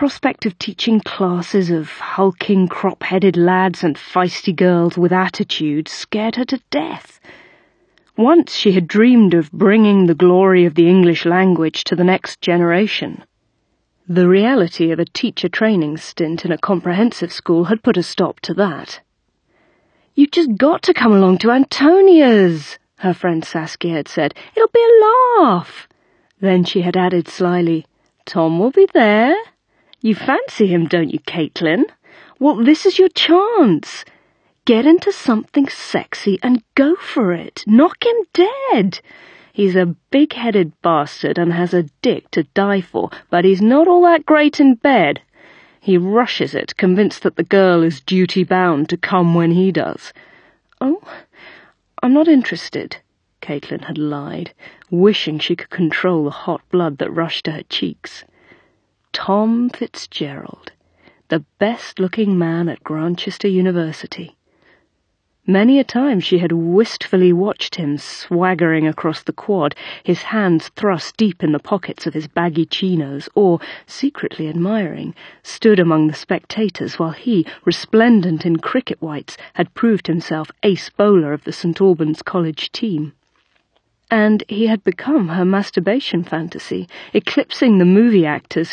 prospect of teaching classes of hulking, crop-headed lads and feisty girls with attitude scared her to death. Once she had dreamed of bringing the glory of the English language to the next generation. The reality of a teacher training stint in a comprehensive school had put a stop to that. "You just got to come along to Antonia's," her friend Saskia had said. "It'll be a laugh." Then she had added slyly, "Tom will be there. You fancy him, don't you, Caitlin? Well, this is your chance. Get into something sexy and go for it. Knock him dead. He's a big-headed bastard and has a dick to die for, but he's not all that great in bed. He rushes it, convinced that the girl is duty-bound to come when he does." "Oh, I'm not interested," Caitlin had lied, wishing she could control the hot blood that rushed to her cheeks. Tom Fitzgerald, the best-looking man at Grantchester University. Many a time she had wistfully watched him swaggering across the quad, his hands thrust deep in the pockets of his baggy chinos, or, secretly admiring, stood among the spectators while he, resplendent in cricket whites, had proved himself ace bowler of the St Albans College team. And he had become her masturbation fantasy, eclipsing the movie actors